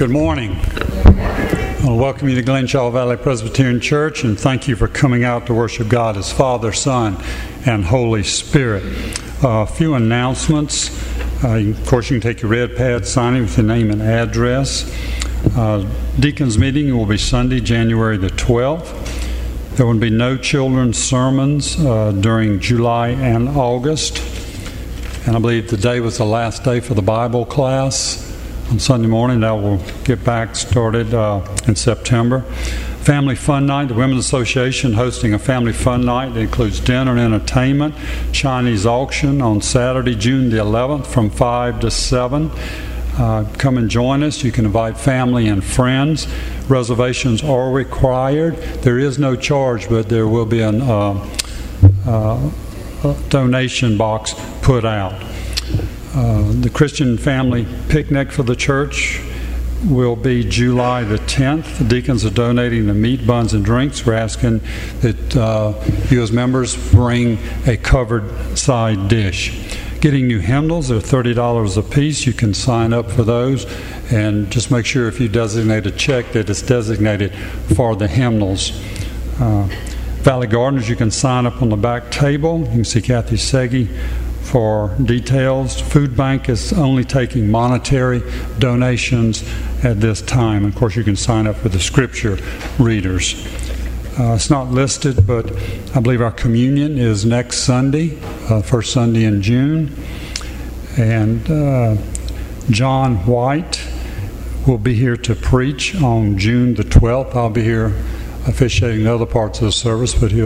Good morning. I want to welcome you to Glenshaw Valley Presbyterian Church and thank you for coming out to worship God as Father, Son, and Holy Spirit. A few announcements. Of course, you can take your red pad, sign it with your name and address. Deacons meeting will be Sunday, January the 12th. There will be no children's sermons during July and August. And I believe today was the last day for the Bible class. On Sunday morning, that will get back started in September. Family Fun Night, the Women's Association hosting a Family Fun Night that includes dinner and entertainment, Chinese auction on Saturday, June the 11th from 5 to 7. Come and join us. You can invite family and friends. Reservations are required. There is no charge, but there will be a donation box put out. The Christian Family Picnic for the church will be July the 10th. The deacons are donating the meat, buns, and drinks. We're asking that you as members bring a covered side dish. Getting new hymnals are $30 a piece. You can sign up for those, and just make sure if you designate a check that it's designated for the hymnals. Valley Gardeners, you can sign up on the back table. You can see Kathy Segi for details. Food Bank is only taking monetary donations at this time. Of course, you can sign up for the scripture readers. It's not listed, but I believe our communion is next Sunday, first Sunday in June. And John White will be here to preach on June the 12th. I'll be here officiating the other parts of the service, but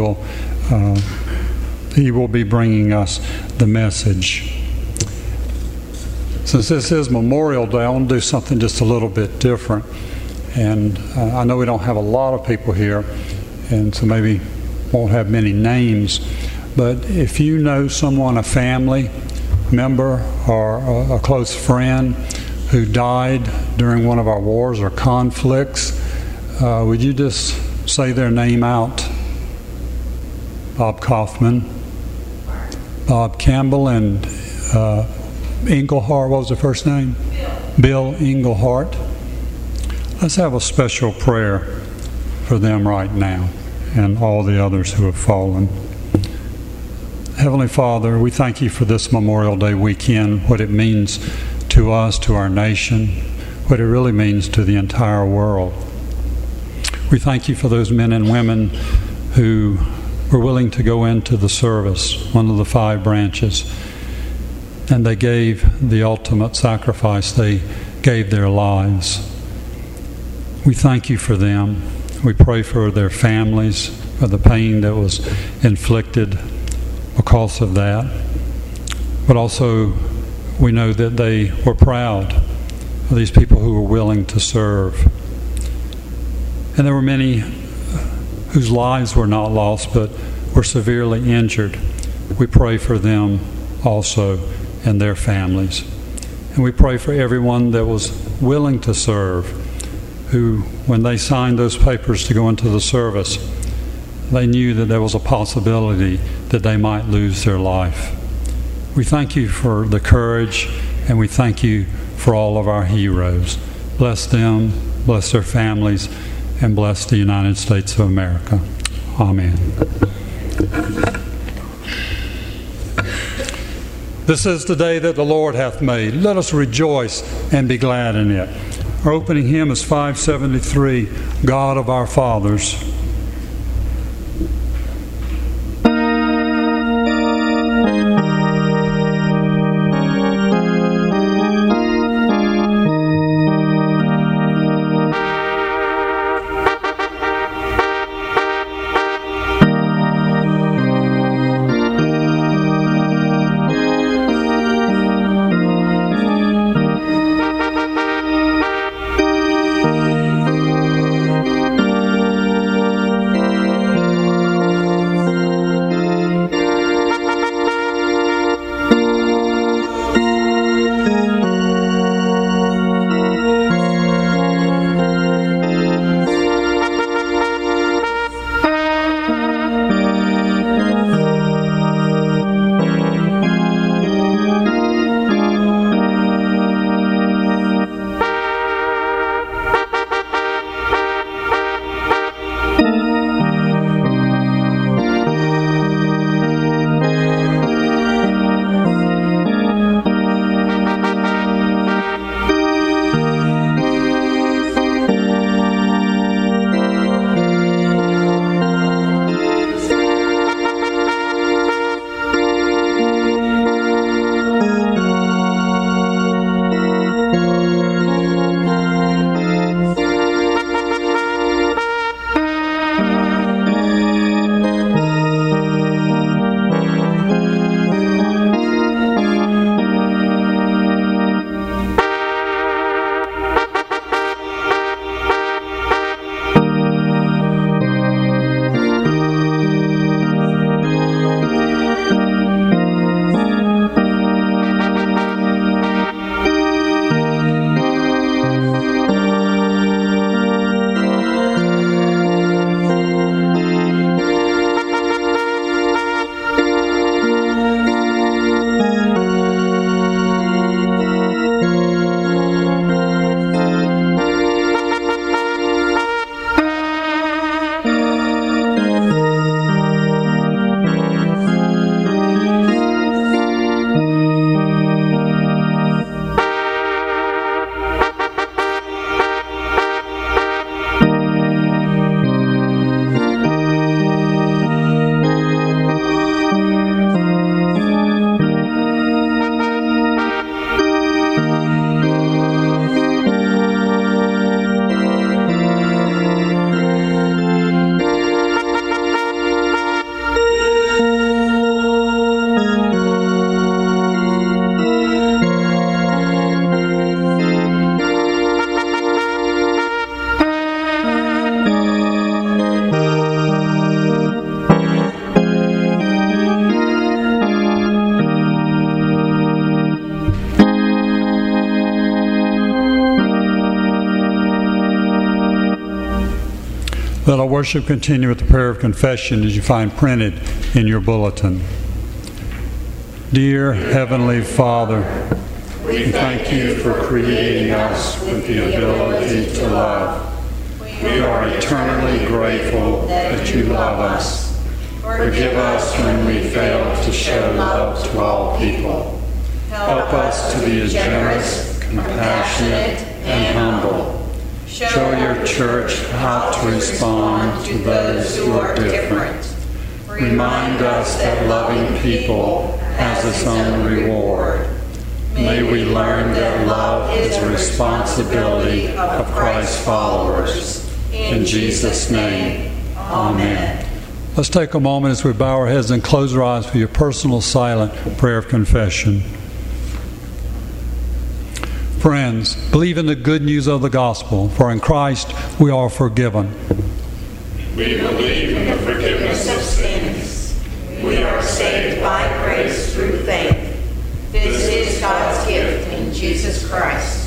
he will be bringing us the message. Since this is Memorial Day, I want to do something just a little bit different. And I know we don't have a lot of people here, and so maybe won't have many names. But if you know someone, a family member or a close friend who died during one of our wars or conflicts, would you just say their name out? Bob Kaufman, Bob Campbell, and Englehart. What was the first name? Bill Englehart. Let's have a special prayer for them right now and all the others who have fallen. Heavenly Father, we thank you for this Memorial Day weekend, what it means to us, to our nation, what it really means to the entire world. We thank you for those men and women who were willing to go into the service, one of the 5 branches, and they gave the ultimate sacrifice. They gave their lives. We thank you for them. We pray for their families, for the pain that was inflicted because of that. But also, we know that they were proud of these people who were willing to serve. And there were many whose lives were not lost but were severely injured. We pray for them also and their families. And we pray for everyone that was willing to serve, who, when they signed those papers to go into the service, they knew that there was a possibility that they might lose their life. We thank you for the courage, and we thank you for all of our heroes. Bless them, bless their families, and bless the United States of America. Amen. This is the day that the Lord hath made. Let us rejoice and be glad in it. Our opening hymn is 573, God of our Fathers. Let our worship continue with the prayer of confession as you find printed in your bulletin. Dear Heavenly Father, we thank you for creating us with the ability to love. We are eternally grateful that you love us. Forgive us when we fail to show love to all people. Help us to be as generous, compassionate, and humble. Show your church how to respond to those who are different. Remind us that loving people has its own reward. May we learn that love is a responsibility of Christ's followers. In Jesus' name, amen. Let's take a moment as we bow our heads and close our eyes for your personal silent prayer of confession. Friends, believe in the good news of the gospel, for in Christ we are forgiven. We believe in the forgiveness of sins. We are saved by grace through faith. This is God's gift in Jesus Christ.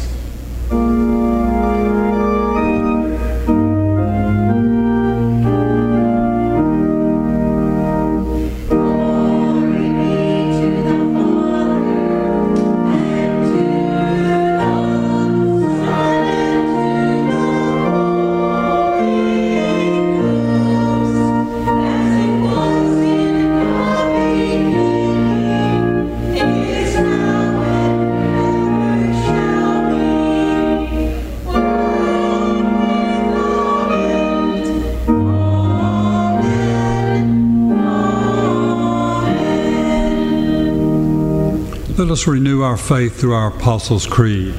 Let us renew our faith through our Apostles' Creed.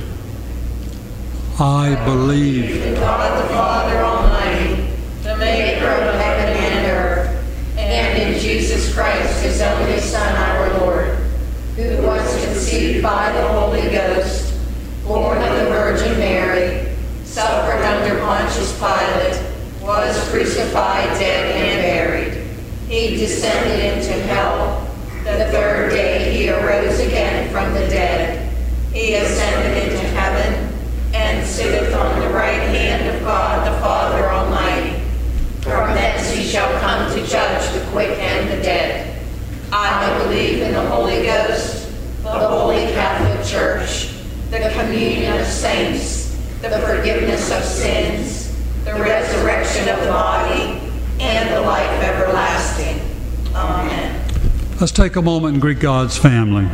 I believe in God the Father Almighty, the maker of heaven and earth, and in Jesus Christ, his only Son, our Lord, who was conceived by the Holy Ghost, born of the Virgin Mary, suffered under Pontius Pilate, was crucified, dead, and buried. He descended into hell. The third day he arose again from the dead. He ascended into heaven and sitteth on the right hand of God the Father Almighty. From thence he shall come to judge the quick and the dead. I believe in the Holy Ghost, the Holy Catholic Church, the communion of saints, the forgiveness of sins, the resurrection of the body, and the life everlasting. Amen. Let's take a moment and greet God's family.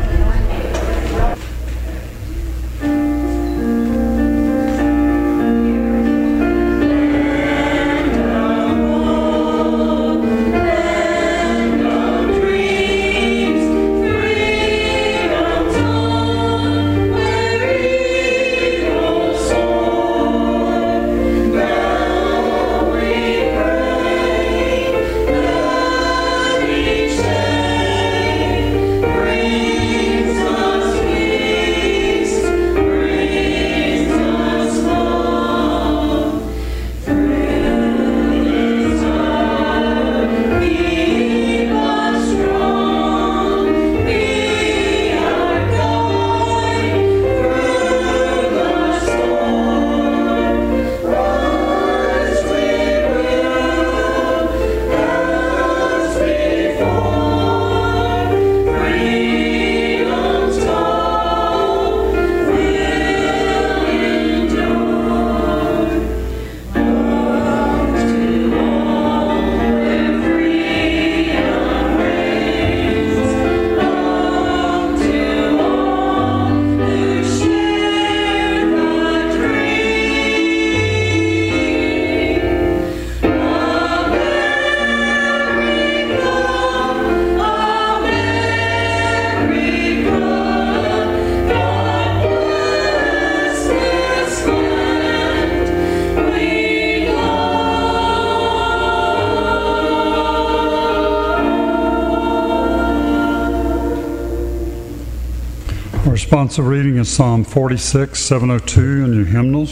Responsive reading is Psalm 46, 702 in your hymnals.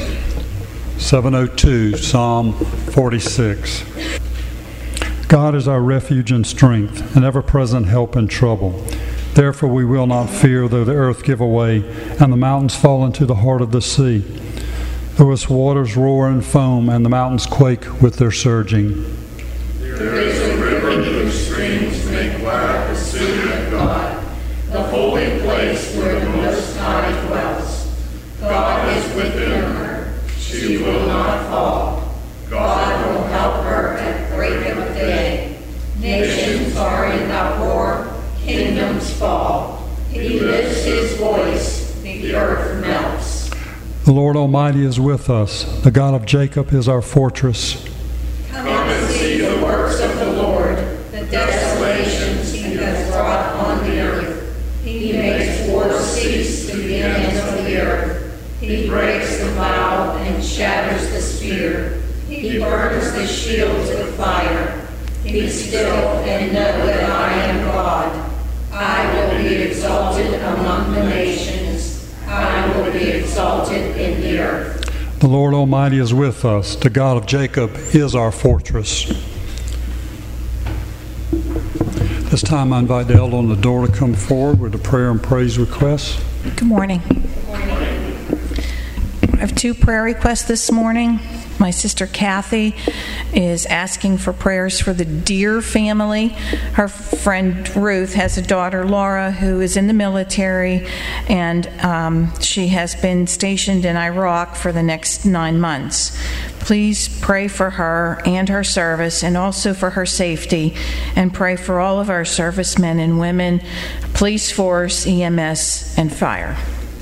702, Psalm 46. God is our refuge and strength, an ever-present help in trouble. Therefore we will not fear, though the earth give away, and the mountains fall into the heart of the sea. Though its waters roar and foam, and the mountains quake with their surging. There is a river whose streams make glad the city of God, the holy place where the Most High dwells. God is within her, she will not fall. God will help her at break of day. Nations are in uproar, kingdoms fall. He lifts his voice, the earth melts. The Lord Almighty is with us. The God of Jacob is our fortress. Come and see the works of the Lord, the desolations he has brought on the earth. He makes war cease to the ends of the earth. He breaks the bow and shatters the spear. He burns the shields with fire. Be still and know that I am God. I will be exalted among the nations. I will be exalted in the earth. The Lord Almighty is with us. The God of Jacob is our fortress. This time I invite the elder on the door to come forward with a prayer and praise request. Good morning. I have 2 prayer requests this morning. My sister Kathy is asking for prayers for the Deer family. Her friend Ruth has a daughter, Laura, who is in the military, and she has been stationed in Iraq for the next 9 months. Please pray for her and her service, and also for her safety, and pray for all of our servicemen and women, police force, EMS, and fire.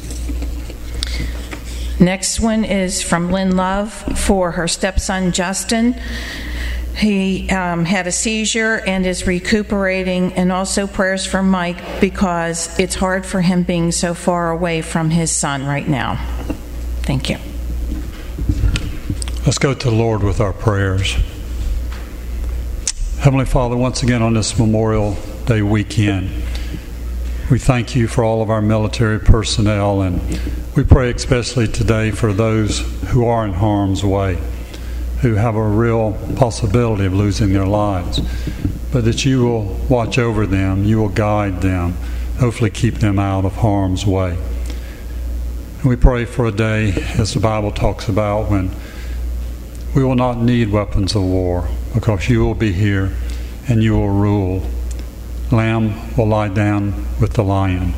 Next one is from Lynn Love for her stepson Justin. He had a seizure and is recuperating, and also prayers for Mike because it's hard for him being so far away from his son right now. Thank you. Let's go to the Lord with our prayers. Heavenly Father, once again on this Memorial Day weekend, we thank you for all of our military personnel, and we pray especially today for those who are in harm's way, who have a real possibility of losing their lives, but that you will watch over them, you will guide them, hopefully keep them out of harm's way. And we pray for a day, as the Bible talks about, when we will not need weapons of war, because you will be here and you will rule. Lamb will lie down with the lion.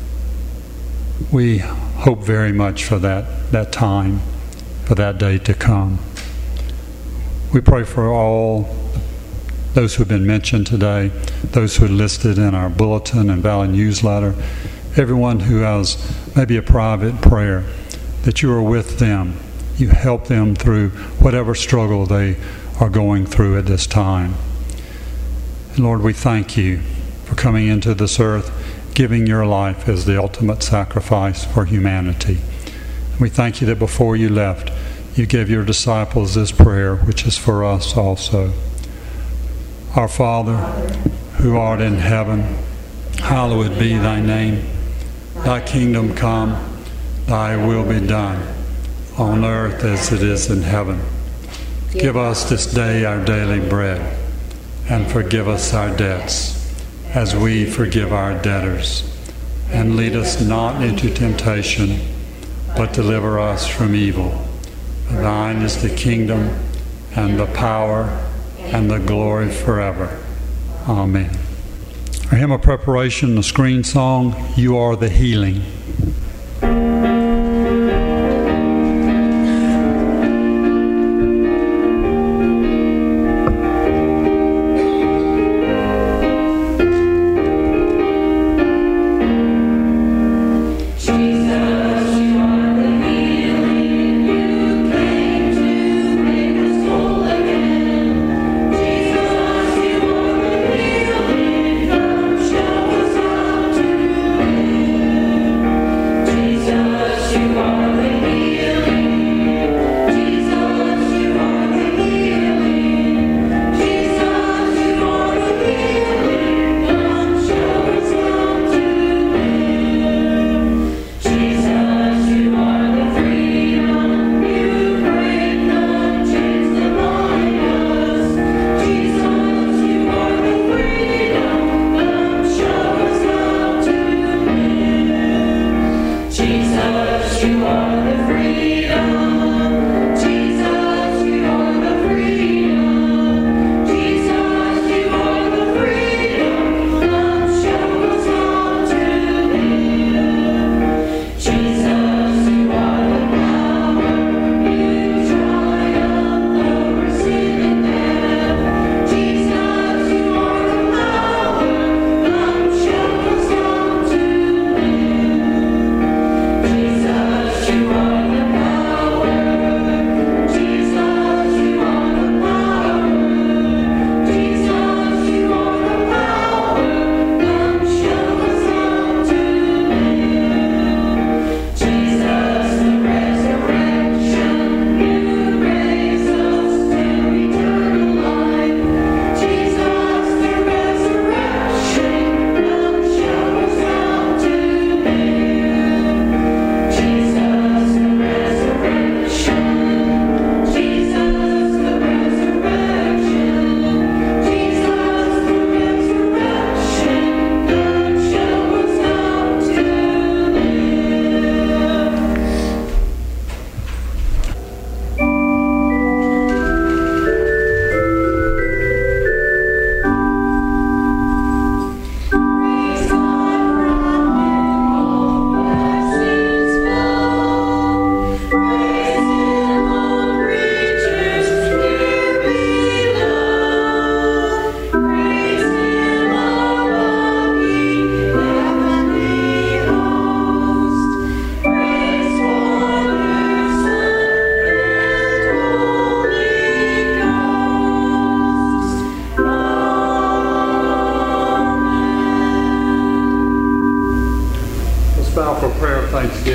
We hope very much for that time, for that day to come. We pray for all those who have been mentioned today, those who are listed in our bulletin and Valley newsletter, everyone who has maybe a private prayer, that you are with them. You help them through whatever struggle they are going through at this time. And Lord, we thank you for coming into this earth, giving your life as the ultimate sacrifice for humanity. We thank you that before you left, you gave your disciples this prayer, which is for us also. Our Father, who art in heaven, hallowed be thy name. Thy kingdom come, thy will be done, on earth as it is in heaven. Give us this day our daily bread, and forgive us our debts, as we forgive our debtors. And lead us not into temptation, but deliver us from evil. For thine is the kingdom, and the power, and the glory forever. Amen. Our hymn of preparation, the screen song, You Are the Healing.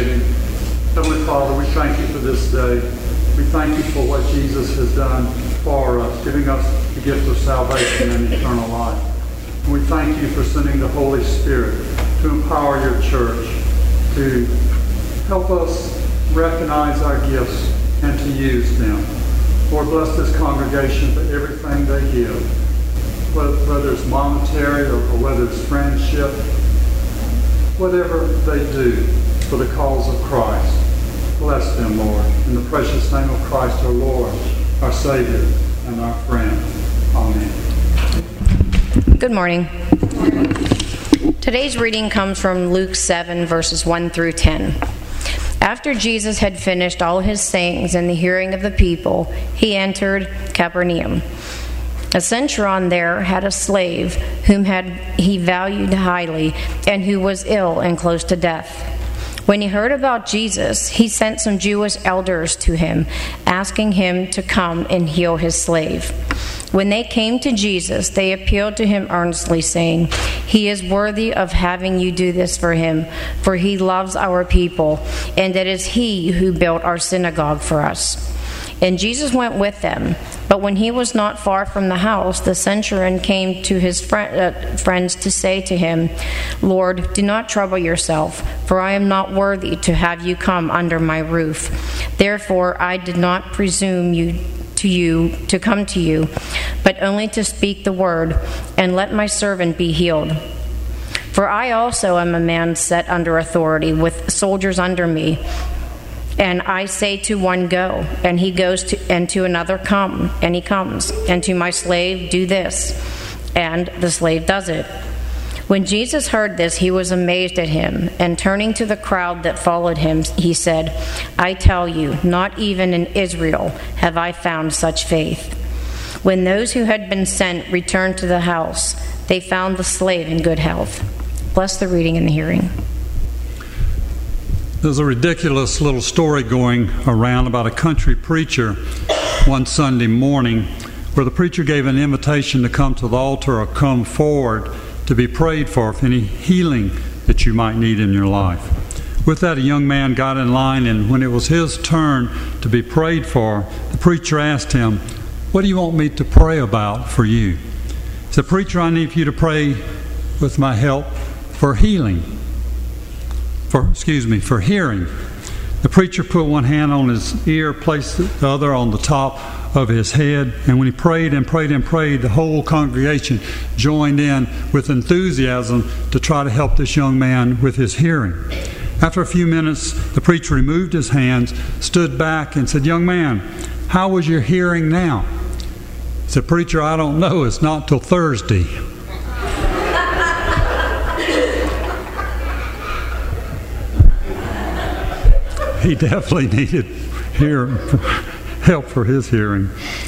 appreciating. Heavenly Father, we thank you for this day. We thank you for what Jesus has done for us, giving us the gift of salvation and eternal life. And we thank you for sending the Holy Spirit to empower your church, to help us recognize our gifts and to use them. Lord, bless this congregation for everything they give, whether it's monetary or whether it's friendship, whatever they do for the cause of Christ. Bless them, Lord, in the precious name of Christ, our Lord, our Savior, and our friend. Amen. Good morning. Today's reading comes from Luke 7, verses 1 through 10. After Jesus had finished all his sayings in the hearing of the people, he entered Capernaum. A centurion there had a slave whom he valued highly, and who was ill and close to death. When he heard about Jesus, he sent some Jewish elders to him, asking him to come and heal his slave. When they came to Jesus, they appealed to him earnestly, saying, "He is worthy of having you do this for him, for he loves our people, and it is he who built our synagogue for us." And Jesus went with them. But when he was not far from the house, the centurion came to his friends to say to him, "Lord, do not trouble yourself, for I am not worthy to have you come under my roof. Therefore I did not presume to come to you, but only to speak the word, and let my servant be healed. For I also am a man set under authority, with soldiers under me. And I say to one, go, and he goes, and to another, come, and he comes, and to my slave, do this, and the slave does it." When Jesus heard this, he was amazed at him, and turning to the crowd that followed him, he said, "I tell you, not even in Israel have I found such faith." When those who had been sent returned to the house, they found the slave in good health. Bless the reading and the hearing. There's a ridiculous little story going around about a country preacher one Sunday morning where the preacher gave an invitation to come to the altar or come forward to be prayed for any healing that you might need in your life. With that, a young man got in line, and when it was his turn to be prayed for, the preacher asked him, "What do you want me to pray about for you?" He said, "Preacher, I need for you to pray with my help for healing. For hearing." The preacher put one hand on his ear, placed the other on the top of his head, and when he prayed and prayed and prayed, the whole congregation joined in with enthusiasm to try to help this young man with his hearing. After a few minutes, the preacher removed his hands, stood back, and said, "Young man, how was your hearing now?" He said, "Preacher, I don't know. It's not till Thursday." He definitely needed help for his hearing.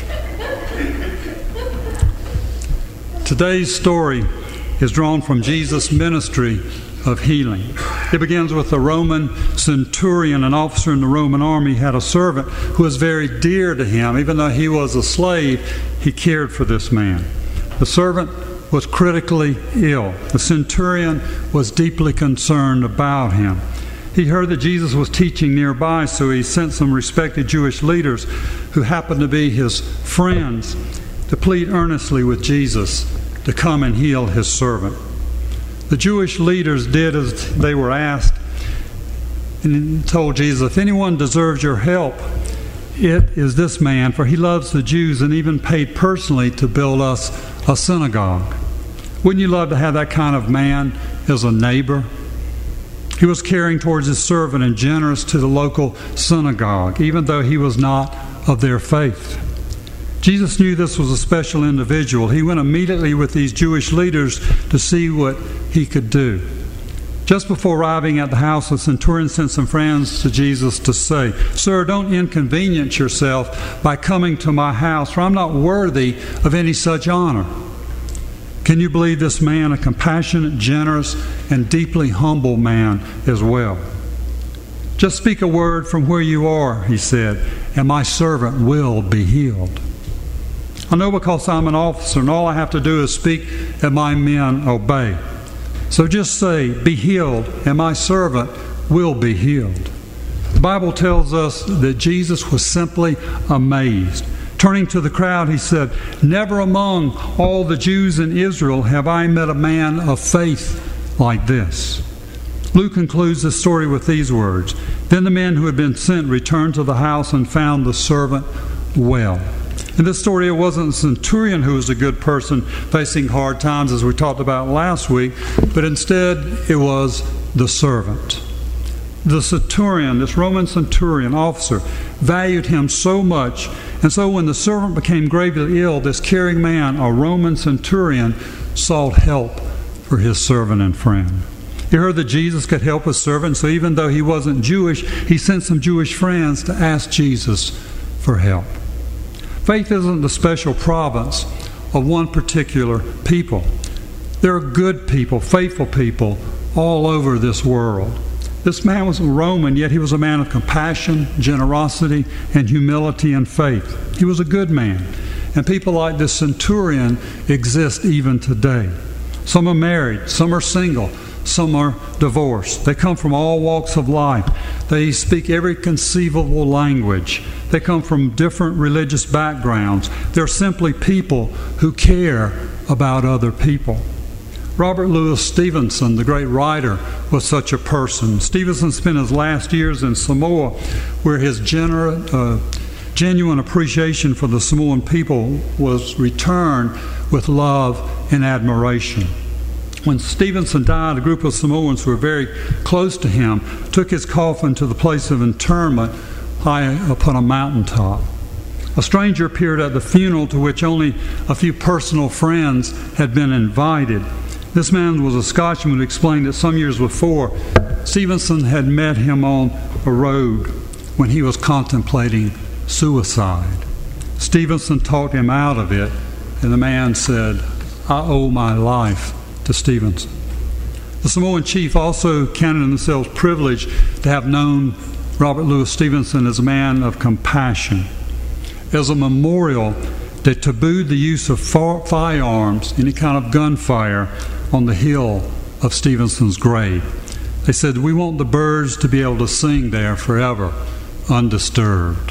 Today's story is drawn from Jesus' ministry of healing. It begins with a Roman centurion, an officer in the Roman army, had a servant who was very dear to him. Even though he was a slave, he cared for this man. The servant was critically ill. The centurion was deeply concerned about him. He heard that Jesus was teaching nearby, so he sent some respected Jewish leaders who happened to be his friends to plead earnestly with Jesus to come and heal his servant. The Jewish leaders did as they were asked and told Jesus, "If anyone deserves your help, it is this man, for he loves the Jews and even paid personally to build us a synagogue." Wouldn't you love to have that kind of man as a neighbor? He was caring towards his servant and generous to the local synagogue, even though he was not of their faith. Jesus knew this was a special individual. He went immediately with these Jewish leaders to see what he could do. Just before arriving at the house, the centurion sent some friends to Jesus to say, "Sir, don't inconvenience yourself by coming to my house, for I'm not worthy of any such honor." Can you believe this man, a compassionate, generous, and deeply humble man as well? "Just speak a word from where you are," he said, "and my servant will be healed. I know because I'm an officer, and all I have to do is speak, and my men obey. So just say, 'Be healed,' and my servant will be healed. The Bible tells us that Jesus was simply amazed. Turning to the crowd, he said, "Never among all the Jews in Israel have I met a man of faith like this." Luke concludes the story with these words, "Then the men who had been sent returned to the house and found the servant well." In this story, it wasn't the centurion who was a good person facing hard times, as we talked about last week, but instead it was the servant. The centurion, this Roman centurion officer, valued him so much, and so when the servant became gravely ill, this caring man, a Roman centurion, sought help for his servant and friend. He heard that Jesus could help his servant, so even though he wasn't Jewish, he sent some Jewish friends to ask Jesus for help. Faith isn't the special province of one particular people. There are good people, faithful people all over this world. This man was a Roman, yet he was a man of compassion, generosity, and humility and faith. He was a good man. And people like this centurion exist even today. Some are married, some are single, some are divorced. They come from all walks of life. They speak every conceivable language. They come from different religious backgrounds. They're simply people who care about other people. Robert Louis Stevenson, the great writer, was such a person. Stevenson spent his last years in Samoa, where his genuine appreciation for the Samoan people was returned with love and admiration. When Stevenson died, a group of Samoans who were very close to him took his coffin to the place of interment high upon a mountaintop. A stranger appeared at the funeral, to which only a few personal friends had been invited. This man was a Scotchman who explained that some years before, Stevenson had met him on a road when he was contemplating suicide. Stevenson talked him out of it, and the man said, "I owe my life to Stevenson." The Samoan chief also counted themselves privileged to have known Robert Louis Stevenson as a man of compassion. As a memorial, they tabooed the use of firearms, any kind of gunfire, on the hill of Stevenson's grave. They said, "We want the birds to be able to sing there forever, undisturbed."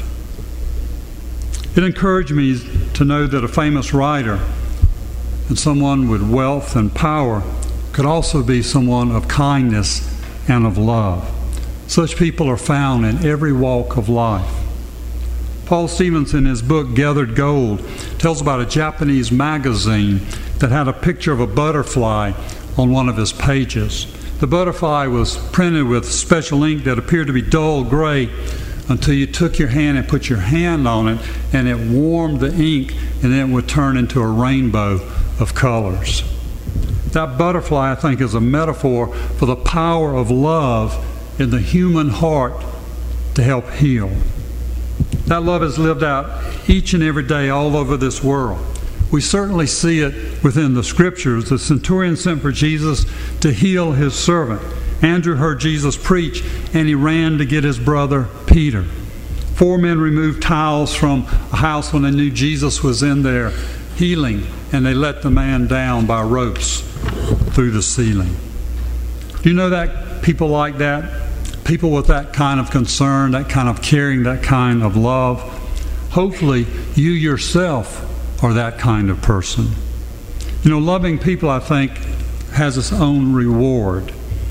It encouraged me to know that a famous writer and someone with wealth and power could also be someone of kindness and of love. Such people are found in every walk of life. Paul Stevens, in his book Gathered Gold, tells about a Japanese magazine that had a picture of a butterfly on one of his pages. The butterfly was printed with special ink that appeared to be dull gray until you took your hand and put your hand on it, and it warmed the ink, and then it would turn into a rainbow of colors. That butterfly, I think, is a metaphor for the power of love in the human heart to help heal. That love is lived out each and every day all over this world. We certainly see it within the Scriptures. The centurion sent for Jesus to heal his servant. Andrew heard Jesus preach, and he ran to get his brother Peter. 4 men removed tiles from a house when they knew Jesus was in there healing, and they let the man down by ropes through the ceiling. Do you know that people like that? People with that kind of concern, that kind of caring, that kind of love. Hopefully, you yourself are that kind of person. You know, loving people, I think, has its own reward.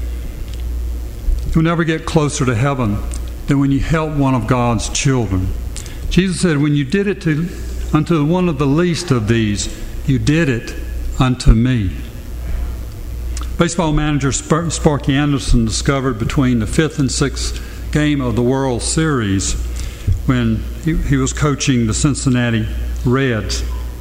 You'll never get closer to heaven than when you help one of God's children. Jesus said, "When you did it unto one of the least of these, you did it unto me." Baseball manager Sparky Anderson discovered between the 5th and 6th game of the World Series when he was coaching the Cincinnati Reds.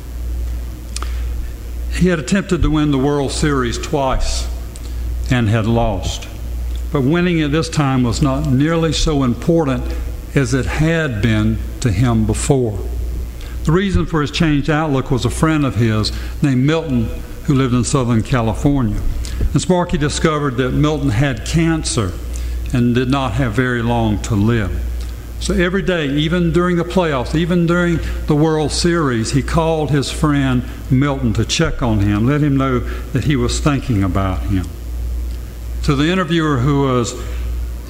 He had attempted to win the World Series twice and had lost. But winning it this time was not nearly so important as it had been to him before. The reason for his changed outlook was a friend of his named Milton, who lived in Southern California. And Sparky discovered that Milton had cancer and did not have very long to live. So every day, even during the playoffs, even during the World Series, he called his friend Milton to check on him, let him know that he was thinking about him. To the interviewer who was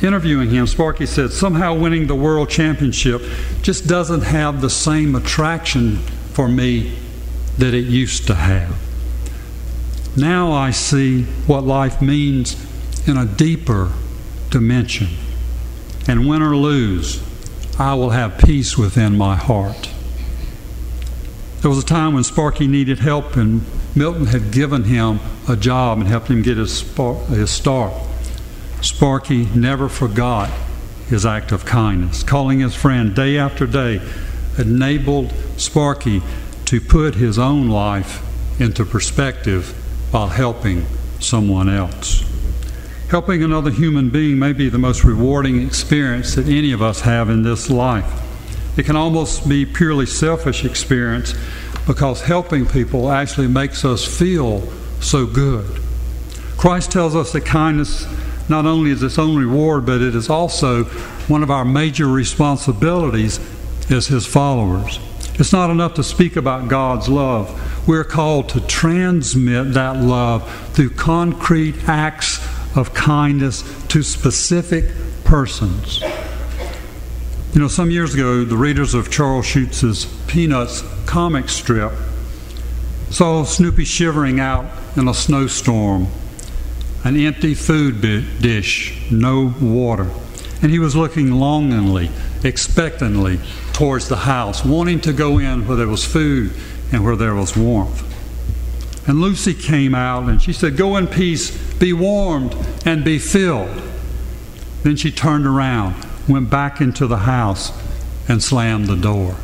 interviewing him, Sparky said, somehow winning the world championship just doesn't have the same attraction for me that it used to have. Now I see what life means in a deeper dimension. And win or lose, I will have peace within my heart. There was a time when Sparky needed help, and Milton had given him a job and helped him get his start. Sparky never forgot his act of kindness. Calling his friend day after day enabled Sparky to put his own life into perspective while helping someone else. Helping another human being may be the most rewarding experience that any of us have in this life. It can almost be purely selfish experience because helping people actually makes us feel so good. Christ tells us that kindness not only is its own reward, but it is also one of our major responsibilities as His followers. It's not enough to speak about God's love. We're called to transmit that love through concrete acts of kindness to specific persons. You know, some years ago, the readers of Charles Schutz's Peanuts comic strip saw Snoopy shivering out in a snowstorm, an empty food dish, no water. And he was looking longingly, expectantly towards the house, wanting to go in where there was food and where there was warmth. And Lucy came out and she said, "Go in peace, be warmed, and be filled." Then she turned around, went back into the house, and slammed the door.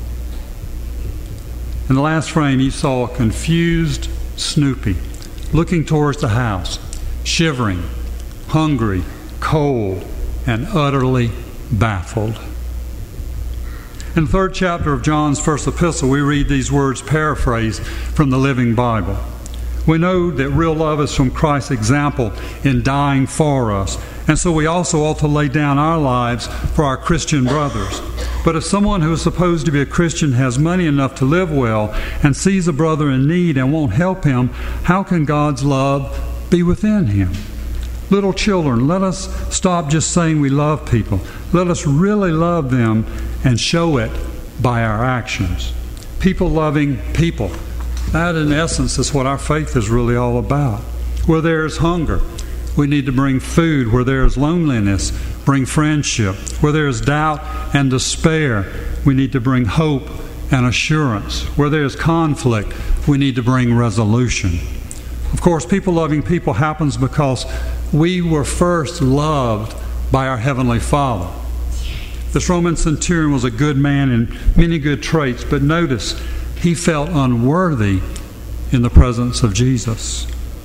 In the last frame, you saw a confused Snoopy looking towards the house, shivering, hungry, cold, and utterly baffled. In the 3rd chapter of John's first epistle, we read these words paraphrased from the Living Bible. We know that real love is from Christ's example in dying for us, and so we also ought to lay down our lives for our Christian brothers. But if someone who is supposed to be a Christian has money enough to live well and sees a brother in need and won't help him, how can God's love be within him? Little children, let us stop just saying we love people. Let us really love them and show it by our actions. People loving people. That, in essence, is what our faith is really all about. Where there is hunger, we need to bring food. Where there is loneliness, bring friendship. Where there is doubt and despair, we need to bring hope and assurance. Where there is conflict, we need to bring resolution. Of course, people loving people happens because we were first loved by our Heavenly Father. This Roman centurion was a good man in many good traits, but notice, he felt unworthy in the presence of Jesus.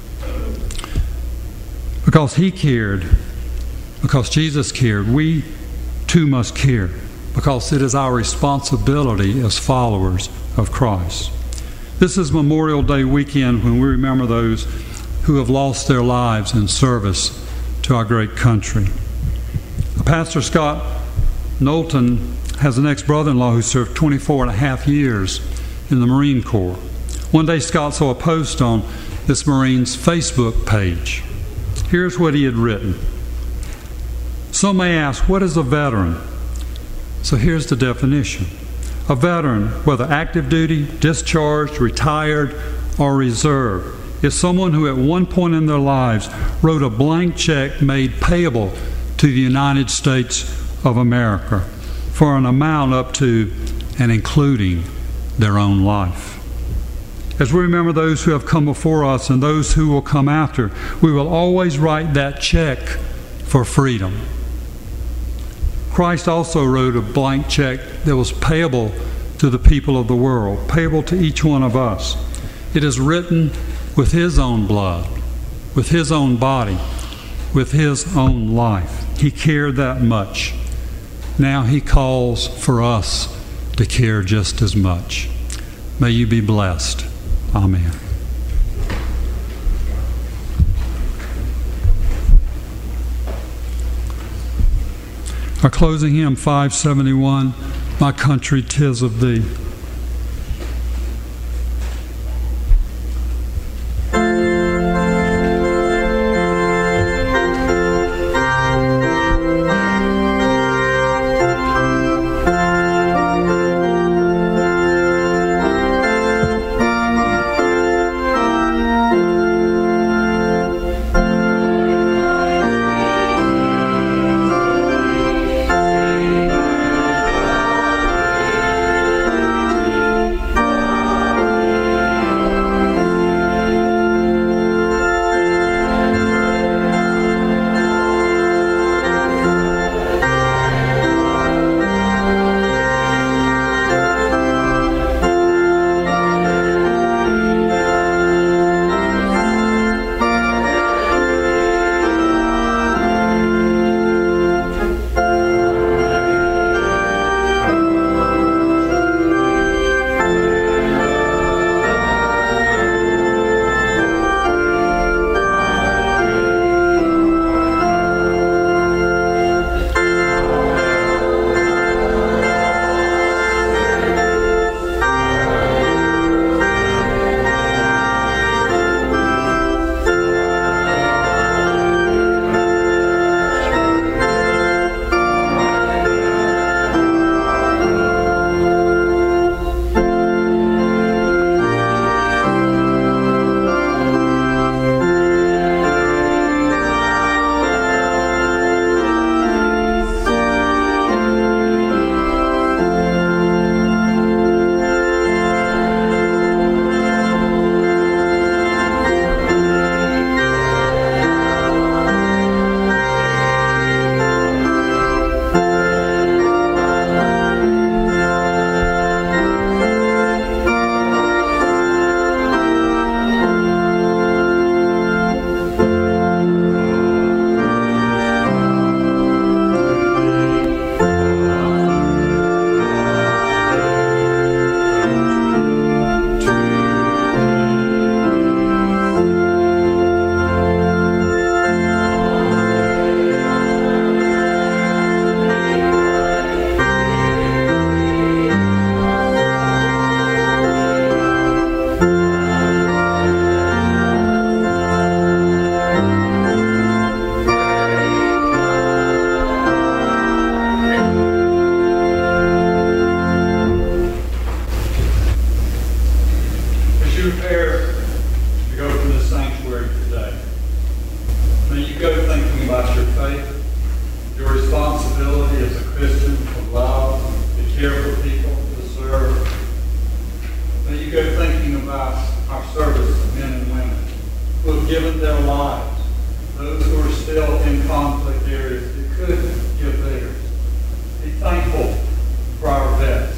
Because he cared, because Jesus cared, we too must care, because it is our responsibility as followers of Christ. This is Memorial Day weekend when we remember those who have lost their lives in service to our great country. Pastor Scott Knowlton has an ex-brother-in-law who served 24 and a half years in the Marine Corps. One day Scott saw a post on this Marine's Facebook page. Here's what he had written. Some may ask, what is a veteran? So here's the definition. A veteran, whether active duty, discharged, retired, or reserve, is someone who at one point in their lives wrote a blank check made payable to the United States of America for an amount up to and including their own life. As we remember those who have come before us and those who will come after, we will always write that check for freedom. Christ also wrote a blank check that was payable to the people of the world, payable to each one of us. It is written with His own blood, with His own body, with His own life. He cared that much. Now He calls for us to care just as much. May you be blessed. Amen. Our closing hymn, 571, My Country 'Tis of Thee. prepare to go from this sanctuary today, may you go thinking about your faith, your responsibility as a Christian to love, to care for people, to serve. May you go thinking about our service of men and women who have given their lives, those who are still in conflict areas that could give theirs. Be thankful for our vets.